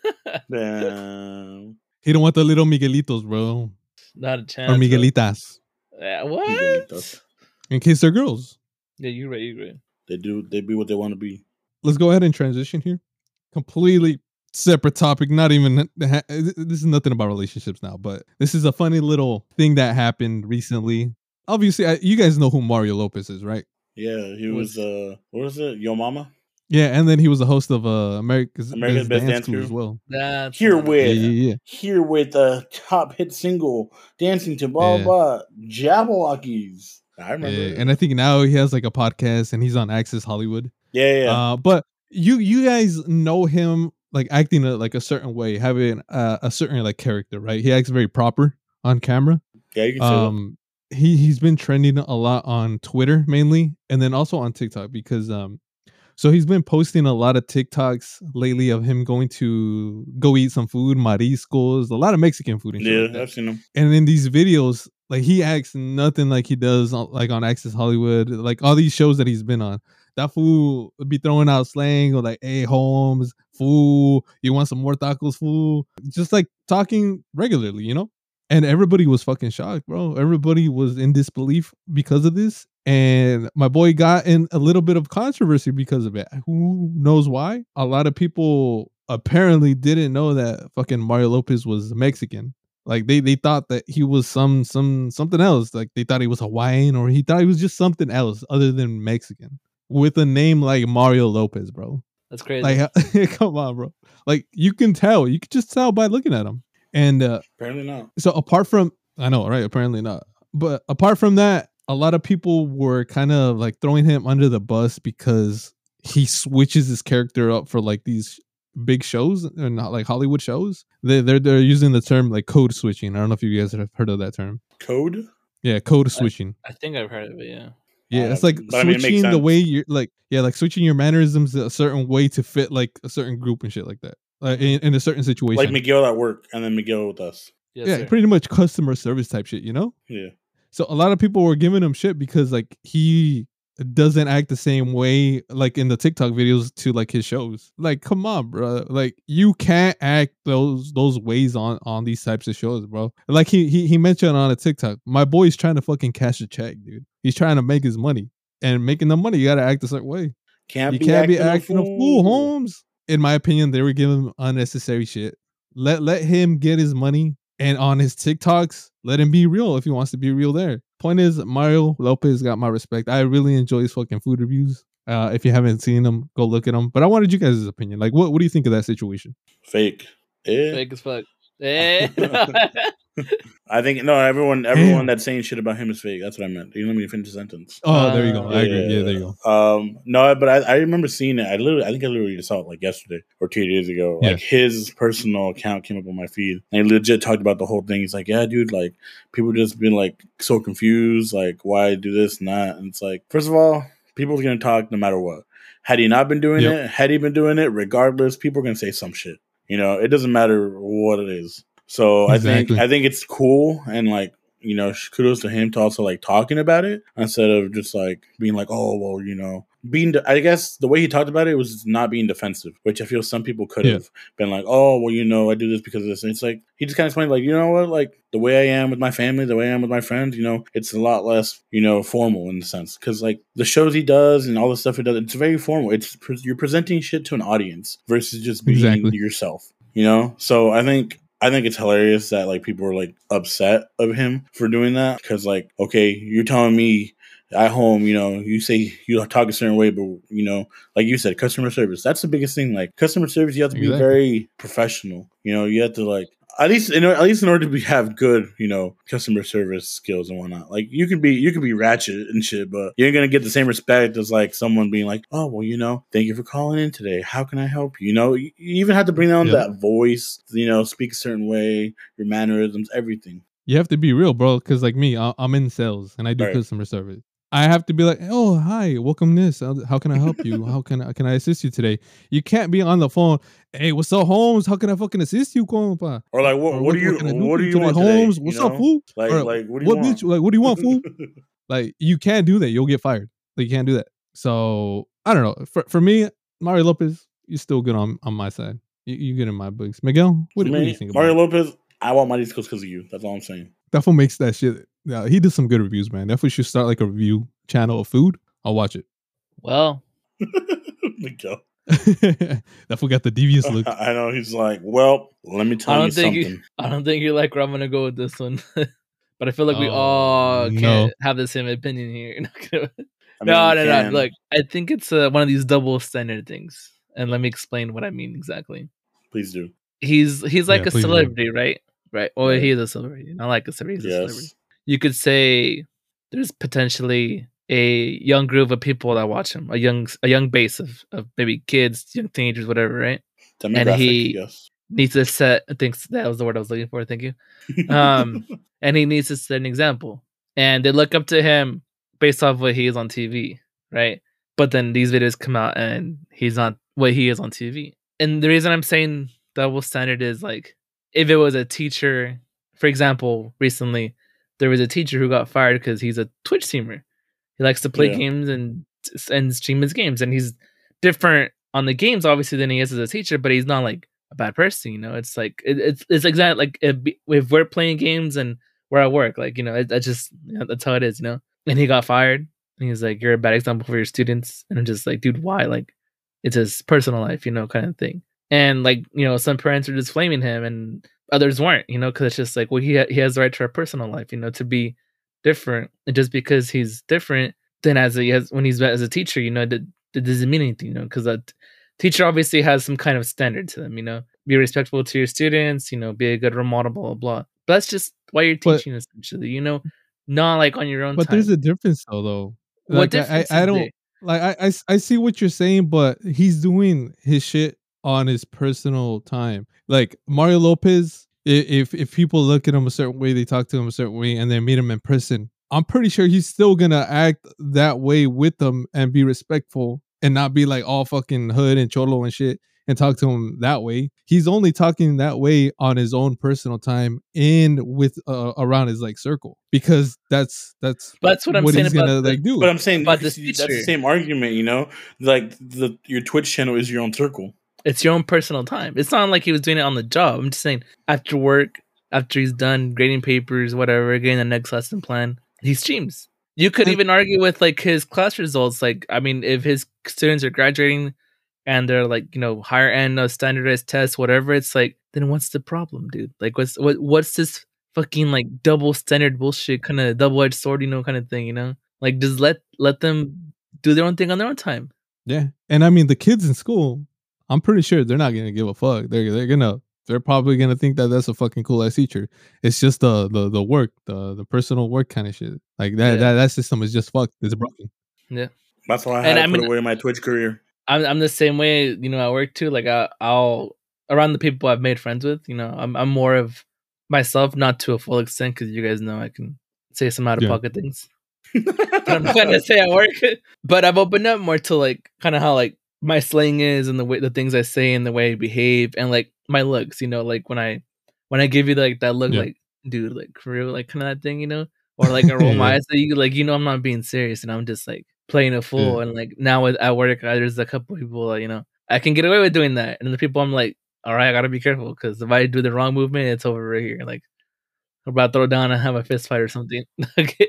Damn. He don't want the little Miguelitos, bro. Not a chance. Or Miguelitas. What? Miguelitas. In case they're girls. Yeah, you're right. They be what they want to be. Let's go ahead and transition here. Completely separate topic. Not even this is nothing about relationships now, but this is a funny little thing that happened recently. Obviously, you guys know who Mario Lopez is, right? Yeah, he was what was it? Yo Mama? Yeah, and then he was a host of America's Best Dance Crew as well. That's here with the top hit single, Dancing to Blah Blah Jabberwockies. I remember. Yeah, and I think now he has like a podcast and he's on Access Hollywood. Yeah. But you guys know him like acting like a certain way, having a certain like character, right? He acts very proper on camera. Yeah, you can see that. He's been trending a lot on Twitter mainly, and then also on TikTok because so he's been posting a lot of TikToks lately of him going to go eat some food, mariscos, a lot of Mexican food. And shit like I've seen him. And in these videos, like he acts nothing like he does like on Access Hollywood, like all these shows that he's been on. That fool would be throwing out slang or like, "Hey, Holmes, fool, you want some more tacos, fool?" Just like talking regularly, And everybody was fucking shocked, bro. Everybody was in disbelief because of this. And my boy got in a little bit of controversy because of it. Who knows why? A lot of people apparently didn't know that fucking Mario Lopez was Mexican. Like they thought that he was something else. Like they thought he was Hawaiian or he thought he was just something else other than Mexican with a name like Mario Lopez, bro. That's crazy. Like, come on, bro. Like you can just tell by looking at him. And apparently not. So apart from, I know, right? Apparently not. But apart from that, a lot of people were kind of like throwing him under the bus because he switches his character up for like these big shows and not like Hollywood shows. They're using the term like code switching. I don't know if you guys have heard of that term. Code? Yeah, code switching. I think I've heard of it. Yeah. Yeah, it's like switching the way you're like, like switching your mannerisms a certain way to fit like a certain group and shit like that. In a certain situation, like Miguel at work and then Miguel with us. Yes, yeah, sir. Pretty much customer service type shit, Yeah. So a lot of people were giving him shit because like he doesn't act the same way like in the TikTok videos to like his shows. Like, come on, bro. Like, you can't act those ways on these types of shows, bro. Like he mentioned on a TikTok, my boy's trying to fucking cash a check, dude. He's trying to make his money, and making the money, you gotta act a certain way. You can't be acting a fool, Holmes. In my opinion, they were giving him unnecessary shit. Let him get his money, and on his TikToks, let him be real if he wants to be real there. Point is, Mario Lopez got my respect. I really enjoy his fucking food reviews. If you haven't seen them, go look at them. But I wanted you guys' opinion. Like, what do you think of that situation? Fake. Fake as fuck. I think no. Everyone that's saying shit about him is fake. That's what I meant. You let me finish the sentence. Oh, there you go. I agree. Yeah, there you go. No, but I remember seeing it. I think I literally saw it like yesterday or 2 days ago. Like his personal account came up on my feed, and he legit talked about the whole thing. He's like, "Yeah, dude, like people just been like so confused. Like, why do this and that?" And it's like, first of all, people's gonna talk no matter what. Had he not been doing it, had he been doing it, regardless, people are gonna say some shit. You know, it doesn't matter what it is. So exactly. I think it's cool, and like, you know, kudos to him to also like talking about it instead of just like being like, oh well, you know, I guess the way he talked about it was not being defensive, which I feel some people could have been like, oh well, you know, I do this because of this. And it's like he just kind of explained like, you know what, like the way I am with my family, the way I am with my friends, you know, it's a lot less, you know, formal in the sense, because like the shows he does and all the stuff he does, it's very formal. You're presenting shit to an audience versus just being yourself, you know. So I think it's hilarious that like people are like upset of him for doing that, because like, okay, you're telling me at home, you know, you say you talk a certain way, but you know, like you said, customer service, that's the biggest thing. Like customer service, you have to be very professional. You know, you have to like at least in order to have good, you know, customer service skills and whatnot. Like you can be ratchet and shit, but you ain't gonna get the same respect as like someone being like, oh well, you know, thank you for calling in today. How can I help you? You know, you even have to bring down that voice. You know, speak a certain way, your mannerisms, everything. You have to be real, bro. Because like me, I'm in sales and I do customer service. I have to be like, oh, hi, welcome this. How can I help you? How can I assist you today? You can't be on the phone. Hey, what's up, Holmes? How can I fucking assist you, compa? Or like, what do you want Holmes? Today, what's up, fool? Like, what do you want? Like, what do you want, fool? Like, you can't do that. You'll get fired. Like, you can't do that. So I don't know. For me, Mario Lopez, you're still good on my side. You good in my books. Miguel, what do you think about Mario Lopez? I want my discos because of you. That's all I'm saying. That fool makes that shit. Yeah, he does some good reviews, man. That fool should start like a review channel of food. I'll watch it. Well, Miguel. That fool got the devious look. I know. He's like, well, let me tell you something. I don't think you like where I'm gonna go with this one, but I feel like we all can't have the same opinion here. No. Look, I think it's one of these double standard things, and let me explain what I mean exactly. Please do. He's like a celebrity, right? Right. Or he is a celebrity. Not like a celebrity. He's a celebrity. You could say there's potentially a young group of people that watch him, a young base of maybe kids, young teenagers, whatever, right? And he needs to set. I think that was the word I was looking for. Thank you. And he needs to set an example, and they look up to him based off what he is on TV, right? But then these videos come out, and he's not what he is on TV. And the reason I'm saying double standard is like, if it was a teacher, for example, recently there was a teacher who got fired because he's a Twitch streamer. He likes to play games and stream his games, and he's different on the games obviously than he is as a teacher, but he's not like a bad person, you know. It's like it's exactly like if we're playing games and we're at work, like, you know, that's just, you know, that's how it is, you know. And he got fired, and he's like, you're a bad example for your students. And I'm just like, dude, why? Like, it's his personal life, you know, kind of thing. And like, you know, some parents are just flaming him and others weren't, you know, because it's just like, well, he has the right to a personal life, you know, to be different. And just because he's different, then when he's as a teacher, you know, that doesn't mean anything, you know, because a teacher obviously has some kind of standard to them, you know, be respectful to your students, you know, be a good role model, blah, blah, blah. But that's just why you're teaching, essentially, you know, not like on your own time. But there's a difference though. What difference? I don't like. I see what you're saying, but he's doing his shit on his personal time. Like Mario Lopez, if people look at him a certain way, they talk to him a certain way, and they meet him in person, I'm pretty sure he's still gonna act that way with them and be respectful and not be like all fucking hood and cholo and shit. and talk to him that way. He's only talking that way on his own personal time and with around his like circle, because that's what I'm saying he's gonna like do. But I'm saying about that's the same argument, you know. Like your Twitch channel is your own circle. It's your own personal time. It's not like he was doing it on the job. I'm just saying after work, after he's done grading papers, whatever, getting the next lesson plan, he streams. You could even argue with like his class results. Like, I mean, if his students are graduating and they're like, you know, higher end standardized tests, whatever, it's like, then what's the problem, dude? Like, what's this fucking like double standard bullshit, kind of double-edged sword, you know, kind of thing, you know? Like, just let them do their own thing on their own time. Yeah, and I mean, the kids in school, I'm pretty sure they're not gonna give a fuck. They're probably gonna think that that's a fucking cool ass teacher. It's just the work, the personal work kind of shit. Like that system is just fucked. It's broken. Yeah, that's why I had to put away my Twitch career. I'm the same way, you know, at work too. Like I'll around the people I've made friends with, you know, I'm more of myself, not to a full extent, because you guys know I can say some out of pocket things. But I'm not gonna say at work. But I've opened up more to like kind of how like my slang is and the things I say and the way I behave and like my looks, you know, like when I give you like that look, like dude, like for real, like kind of that thing, you know, or like I roll my eyes at you, like, you know, I'm not being serious and I'm just like playing a fool. And like now at work, there's a couple people, you know, I can get away with doing that, and the people I'm like, all right, I gotta be careful, because if I do the wrong movement, it's over right here. Like I'm about to throw down and have a fist fight or something. Okay.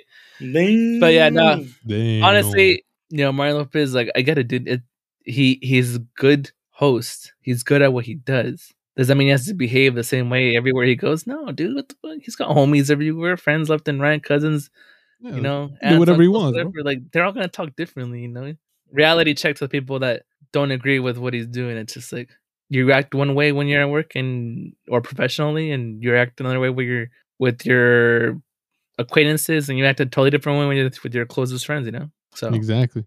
But yeah, no. Honestly, you know, Mario Lopez, like I get it, dude. He's a good host. He's good at what he does. Does that mean he has to behave the same way everywhere he goes? No, dude. What the fuck? He's got homies everywhere, friends left and right, cousins. You know, do whatever he wants. Like they're all gonna talk differently. You know, reality checks with people that don't agree with what he's doing. It's just like you act one way when you're at work or professionally, and you act another way when you're with your acquaintances, and you act a totally different way when you're with your closest friends. You know, so exactly.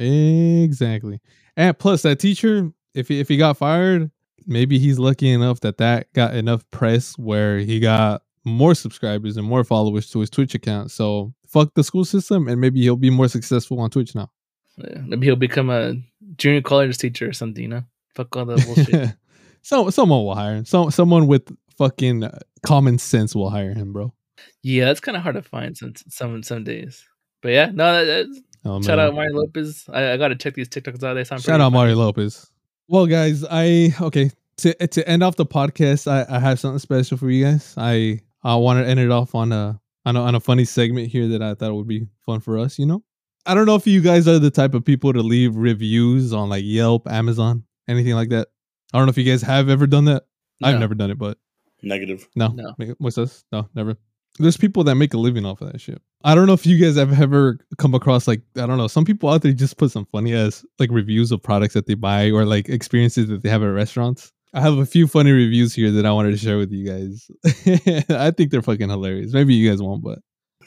And plus, that teacher, if he got fired, maybe he's lucky enough that got enough press where he got more subscribers and more followers to his Twitch account. So fuck the school system, and maybe he'll be more successful on Twitch now. Yeah, maybe he'll become a junior college teacher or something, you know? Fuck all that bullshit. Someone will hire him. Someone with fucking common sense will hire him, bro. Yeah, that's kind of hard to find some days. But yeah, no, shout out Mario Lopez. I gotta check these TikToks out. They sound shout out Mario Lopez. Well, guys, to end off the podcast, I have something special for you guys. I want to end it off on a funny segment here that I thought would be fun for us. You know, I don't know if you guys are the type of people to leave reviews on like Yelp, Amazon, anything like that. I don't know if you guys have ever done that. No. I've never done it, but negative. No. What's this? No, never. There's people that make a living off of that shit. I don't know if you guys have ever come across, like, I don't know, some people out there just put some funny ass like reviews of products that they buy or like experiences that they have at restaurants. I have a few funny reviews here that I wanted to share with you guys. I think they're fucking hilarious. Maybe you guys won't, but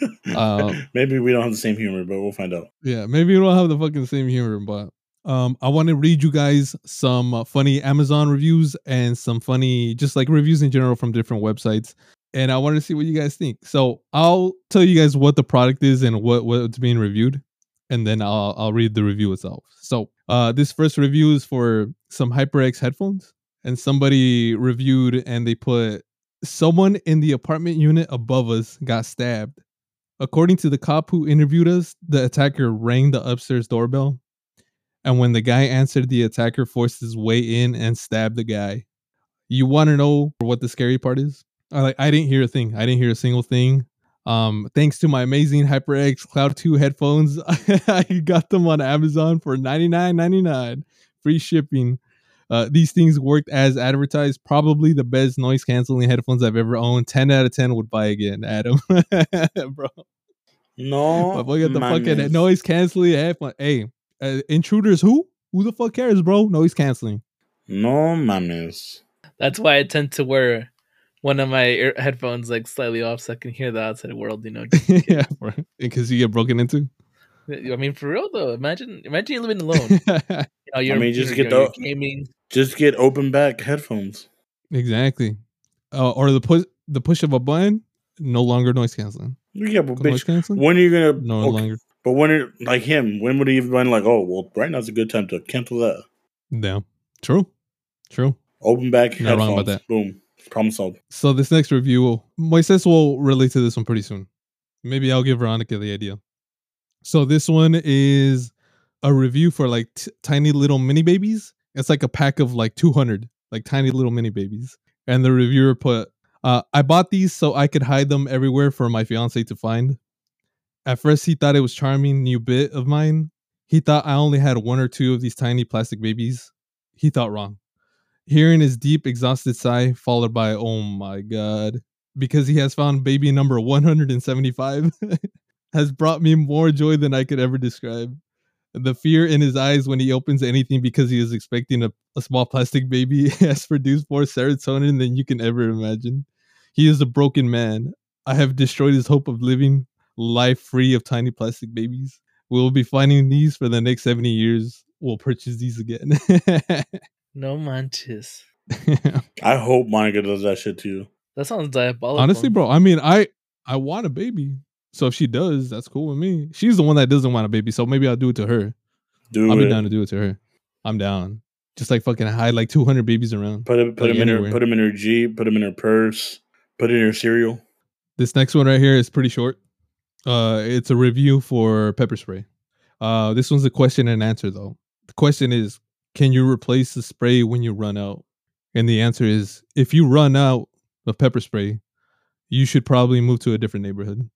maybe we don't have the same humor, but we'll find out. Yeah, maybe we don't have the fucking same humor, but I want to read you guys some funny Amazon reviews and some funny just like reviews in general from different websites. And I want to see what you guys think. So I'll tell you guys what the product is and what's being reviewed, and then I'll read the review itself. So this first review is for some HyperX headphones, and somebody reviewed and they put, someone in the apartment unit above us got stabbed. According to the cop who interviewed us, the attacker rang the upstairs doorbell, and when the guy answered, the attacker forced his way in and stabbed the guy. You want to know what the scary part is? I didn't hear a thing. I didn't hear a single thing. Thanks to my amazing HyperX Cloud 2 headphones, I got them on Amazon for $99.99, free shipping. These things worked as advertised. Probably the best noise canceling headphones I've ever owned. 10 out of 10 would buy again, Adam. Bro. No, but look at the fucking noise canceling headphones. Hey, intruders who? Who the fuck cares, bro? Noise canceling. No mames. That's why I tend to wear one of my headphones like slightly off so I can hear the outside world, you know. Yeah, bro. Because you get broken into. I mean, for real though. Imagine you're living alone. You're gaming. Just get open back headphones. Exactly. Or the push of a button, no longer noise canceling. Yeah, but bitch, when are you gonna longer? But when it like him, when would he even been like, oh well, right now's a good time to cancel that? Yeah, true. True. Open back You're not wrong headphones. about that. Boom. Problem solved. So this next review, Moises will relate to this one pretty soon. Maybe I'll give Veronica the idea. So this one is a review for like tiny little mini babies. It's like a pack of like 200 like tiny little mini babies. And the reviewer put, I bought these so I could hide them everywhere for my fiance to find. At first, he thought it was charming new bit of mine. He thought I only had one or two of these tiny plastic babies. He thought wrong. Hearing his deep, exhausted sigh, followed by, oh my God, because he has found baby number 175, has brought me more joy than I could ever describe. The fear in his eyes when he opens anything because he is expecting a small plastic baby has produced more serotonin than you can ever imagine. He is a broken man. I have destroyed his hope of living life free of tiny plastic babies. We'll be finding these for the next 70 years. We'll purchase these again. No manches. I hope Monica does that shit too. That sounds diabolical. Honestly, bro, I mean, I want a baby. So if she does, that's cool with me. She's the one that doesn't want a baby, so maybe I'll do it to her. I'll be down to do it to her. I'm down. Just like fucking hide like 200 babies around. Put them in her Jeep, put them in her purse, put it in her cereal. This next one right here is pretty short. It's a review for pepper spray. This one's a question and answer though. The question is, can you replace the spray when you run out? And the answer is, if you run out of pepper spray, you should probably move to a different neighborhood.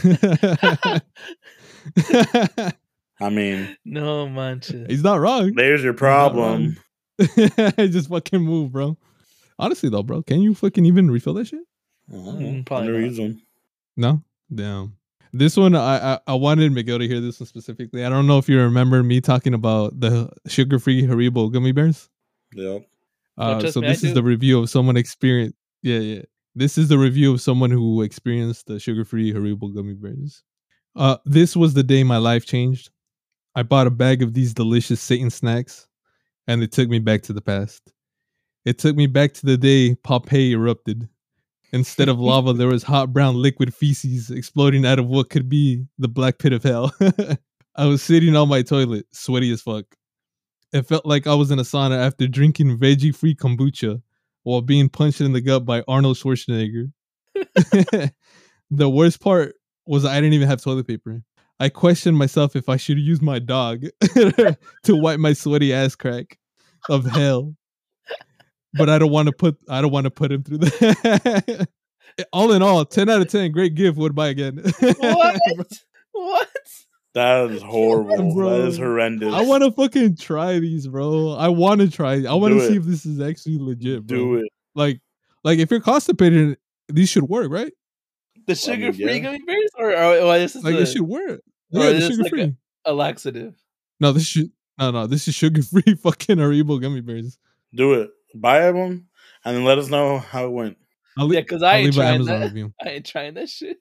I mean, no manches. He's not wrong. There's your problem. Just fucking move, bro. Honestly though, bro, can you fucking even refill that shit? Probably never use one. No? Damn. This one, I wanted Miguel to hear this one specifically. I don't know if you remember me talking about the sugar-free Haribo gummy bears. Yeah. So this is the review of someone experienced. Yeah. This is the review of someone who experienced the sugar-free Haribo gummy bears. This was the day my life changed. I bought a bag of these delicious Satan snacks, and it took me back to the past. It took me back to the day Pompeii erupted. Instead of lava, there was hot brown liquid feces exploding out of what could be the black pit of hell. I was sitting on my toilet, sweaty as fuck. It felt like I was in a sauna after drinking veggie-free kombucha while being punched in the gut by Arnold Schwarzenegger. The worst part was I didn't even have toilet paper. I questioned myself if I should use my dog to wipe my sweaty ass crack of hell. But I don't want to put him through the all in all, 10 out of 10, great gift, would buy again. What? That is horrible. Bro, that is horrendous. I want to fucking try these, bro. I want to try. I want to see if this is actually legit, bro. Do it. Like if you're constipated, these should work, right? The sugar-free gummy bears, or this is like it should work. Or yeah, is the this sugar-free. like a laxative? No, this is sugar-free fucking Haribo gummy bears. Do it. Buy them and then let us know how it went. Because I ain't trying that. I ain't trying that shit.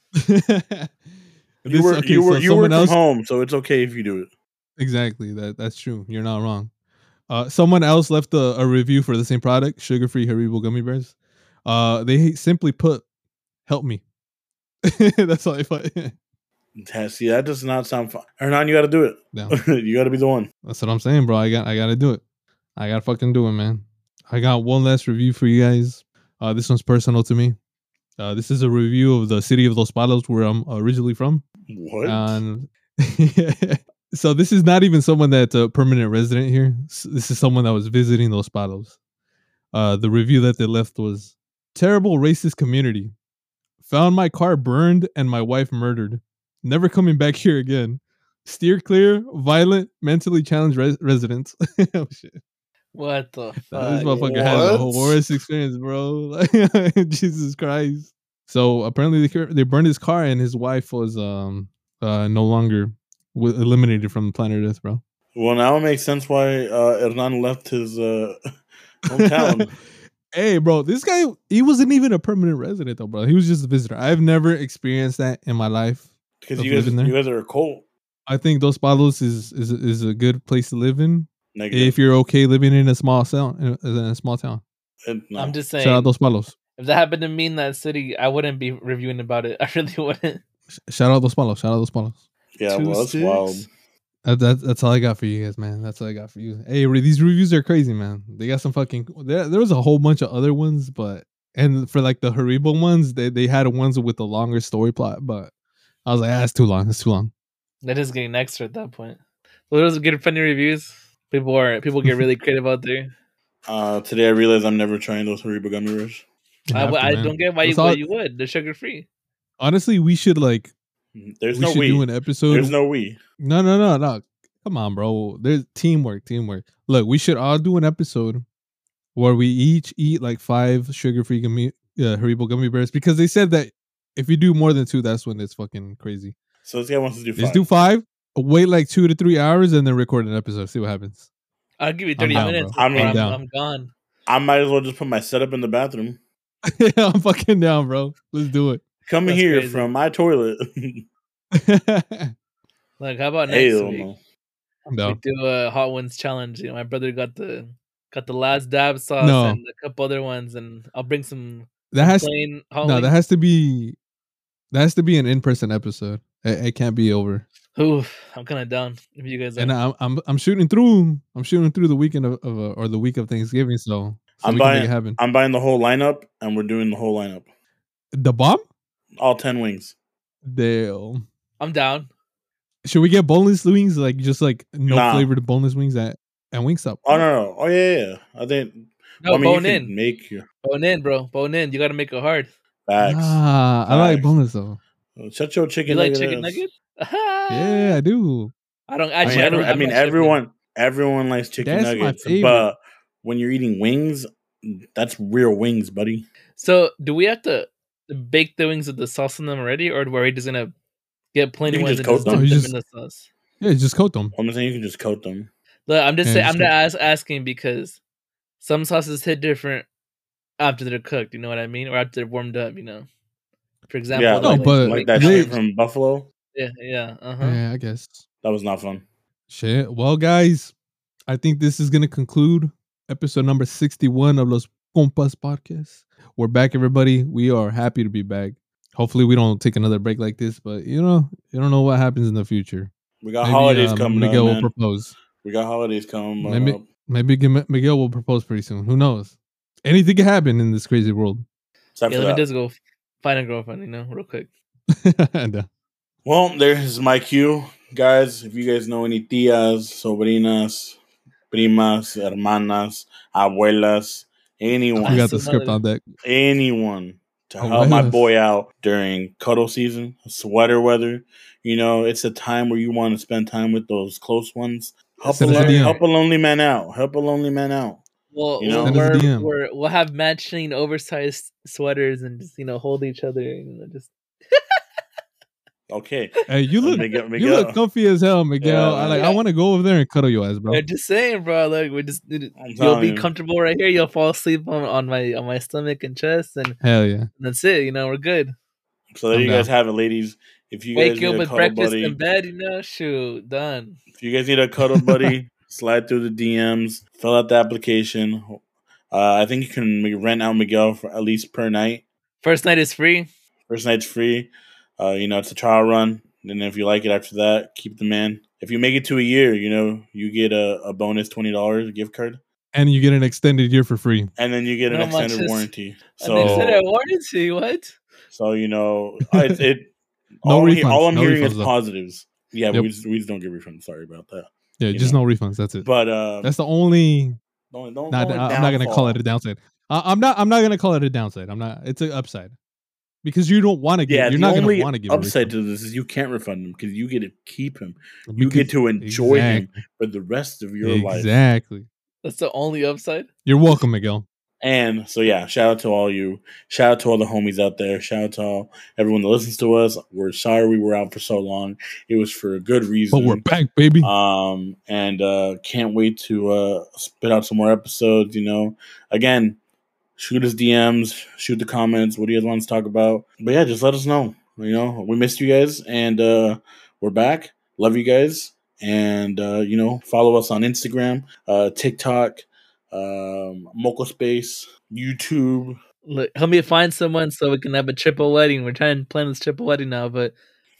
You work from home, so it's okay if you do it. Exactly. That's true. You're not wrong. Someone else left a review for the same product, sugar-free Haribo gummy bears. They simply put, "Help me." That's all I put. See, that does not sound fun. Hernan, you got to do it. No. You got to be the one. That's what I'm saying, bro. I got to do it. I got to fucking do it, man. I got one last review for you guys. This one's personal to me. This is a review of the city of Los Palos, where I'm originally from. What? And so this is not even someone that's a permanent resident here. This is someone that was visiting Los Palos. The review that they left was, "Terrible racist community. Found my car burned and my wife murdered. Never coming back here again. Steer clear, violent, mentally challenged residents." Oh shit. What the fuck? This motherfucker has the worst experience, bro. Jesus Christ. So apparently they burned his car and his wife was no longer eliminated from the planet Earth, bro. Well, now it makes sense why Hernan left his hometown. Hey, bro, this guy, he wasn't even a permanent resident, though, bro. He was just a visitor. I've never experienced that in my life. Because you guys are a cult. I think Dos Palos is a good place to live in. Negative. If you're okay living in a small town. No. I'm just saying. Shout out Dos Palos. If that happened to me in that city, I wouldn't be reviewing about it. I really wouldn't. Shout out Dos Palos. Yeah, well, that's wild. That's all I got for you guys, man. That's all I got for you. Hey, these reviews are crazy, man. They got some fucking. There was a whole bunch of other ones, and for like the Haribo ones, they had ones with a longer story plot, but I was like, that's too long. That's too long. That is getting extra at that point. Well, those are good, funny reviews. People get really creative out there. Today I realized I'm never trying those Haribo gummy bears. I don't get why you would. They're sugar free. Honestly, we should like. There's no we. Do an episode. There's no we. No. Come on, bro. There's teamwork. Look, we should all do an episode where we each eat like 5 sugar-free Haribo gummy bears, because they said that if you do more than 2, that's when it's fucking crazy. So this guy wants to do 5. Let's do 5. Wait like 2 to 3 hours and then record an episode. See what happens. I'll give you 30 minutes. I'm gone. I might as well just put my setup in the bathroom. Yeah, I'm fucking down, bro. Let's do it. Come here crazy. From my toilet. Like, how about next week? We do a Hot Ones challenge. You know, my brother got the last dab sauce and a couple other ones, and I'll bring some. That has to be an in-person episode. It can't be over. Oof, I'm kind of down if you guys are. And I'm shooting through the weekend of or the week of Thanksgiving, so I'm buying the whole lineup, and we're doing the whole lineup. The bomb? All 10 wings. Damn. I'm down. Should we get boneless wings? Like just like flavored boneless wings at Wingstop? Oh no. Oh yeah. I think. No, bone in. Bone in, bro. Bone in. You got to make it hard. Facts. I like boneless though. Shut your chicken. You like chicken nuggets? Yeah, I do. I don't actually. I mean, everyone likes chicken nuggets, but when you're eating wings, that's real wings, buddy. So, do we have to bake the wings with the sauce in them already, or are we just gonna get plain ones and just dip them in the sauce? Yeah, just coat them. I'm saying you can just coat them. Look, I'm just saying. I'm not asking because some sauces hit different after they're cooked. You know what I mean, or after they're warmed up. You know, for example, like that shit from Buffalo. Yeah. Yeah, I guess that was not fun. Shit. Well, guys, I think this is gonna conclude episode number 61 of Los Compas Podcast. We're back, everybody. We are happy to be back. Hopefully, we don't take another break like this, but you don't know what happens in the future. We got holidays coming. Miguel will propose. We got holidays coming. Maybe Miguel will propose pretty soon. Who knows? Anything can happen in this crazy world. Let me just go find a girlfriend, real quick. Well, there's my cue, guys. If you guys know any tías, sobrinas, primas, hermanas, abuelas, anyone. We got the script on deck. Anyone to help my boy out during cuddle season, sweater weather. It's a time where you want to spend time with those close ones. Help a lonely man out. Help a lonely man out. Well, we'll have matching oversized sweaters and just hold each other. Just. Okay. Hey, you look comfy as hell, Miguel. I want to go over there and cuddle your ass, bro. I'm just saying, bro. Like you'll be comfortable right here. You'll fall asleep on my stomach and chest, and hell yeah, that's it. We're good. So there you guys have it, ladies. If you guys wake up with breakfast in bed, shoot, done. If you guys need a cuddle buddy, slide through the DMs, fill out the application. I think you can rent out Miguel for at least per night. First night is free. It's a trial run. And if you like it after that, keep the man. If you make it to a year, you get a bonus $20 gift card. And you get an extended year for free. And then you get an extended warranty. So an extended warranty? What? So, all I'm hearing is positives. Yeah, yep. we just don't get refunds. Sorry about that. Yeah, just no refunds. That's it. But that's the only. I'm not gonna call it a downside. I'm not gonna call it a downside. It's an upside. Because you don't want to give. You're not going to want to give. Upside to this is you can't refund him because you get to keep him. You get to enjoy him for the rest of your life. Exactly. That's the only upside. You're welcome, Miguel. And so shout out to all you. Shout out to all the homies out there. Shout out to everyone that listens to us. We're sorry we were out for so long. It was for a good reason. But we're back, baby. And can't wait to spit out some more episodes. Again. Shoot us DMs, shoot the comments. What do you guys want to talk about? But yeah, just let us know. We missed you guys, and we're back. Love you guys, and follow us on Instagram, TikTok, Mocospace, YouTube. Look, help me find someone so we can have a triple wedding. We're trying to plan this triple wedding now, but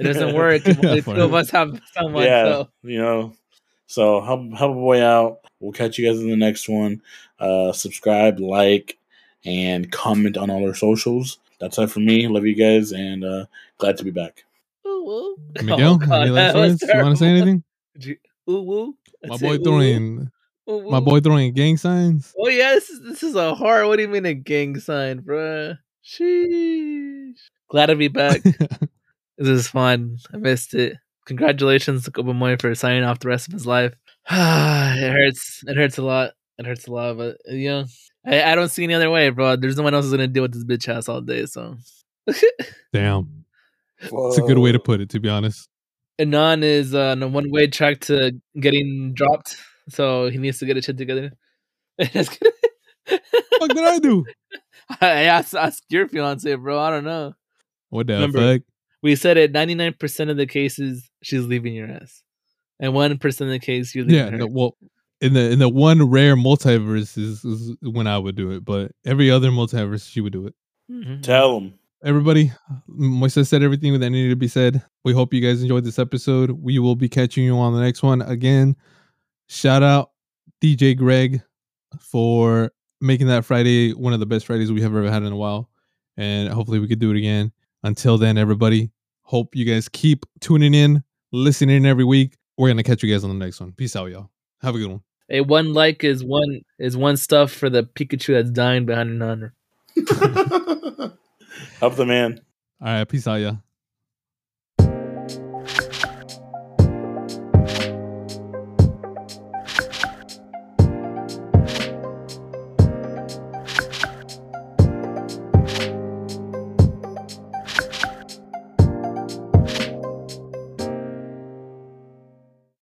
It doesn't work. Only two of us have someone. Yeah, so. So help a boy out. We'll catch you guys in the next one. Subscribe, like, and comment on all our socials. That's it for me. Love you guys, and glad to be back. Ooh, Miguel, any last words? You want to say anything? Ooh, my boy throwing gang signs. Oh yeah, this is a horror. What do you mean a gang sign, bro? Sheesh. Glad to be back. This is fun. I missed it. Congratulations to Kobe Moy for signing off the rest of his life. It hurts. It hurts a lot. But I don't see any other way, bro. There's no one else who's gonna deal with this bitch ass all day. So, damn, it's a good way to put it, to be honest. Anon is on a one-way track to getting dropped, so he needs to get his shit together. What did I do? I ask your fiance, bro. I don't know. What the fuck? We said it. 99% of the cases, she's leaving your ass, and 1% of the case you're leaving her. No, well, in the one rare multiverse is when I would do it, but every other multiverse she would do it. Mm-hmm. Tell them. Everybody, Moises said everything that needed to be said. We hope you guys enjoyed this episode. We will be catching you on the next one. Again, shout out DJ Greg for making that Friday one of the best Fridays we have ever had in a while, and hopefully we could do it again. Until then, everybody, hope you guys keep tuning in, listening every week. We're going to catch you guys on the next one. Peace out, y'all. Have a good one. Hey, one like is one stuff for the Pikachu that's dying behind an honor. Help the man. All right, peace out, y'all.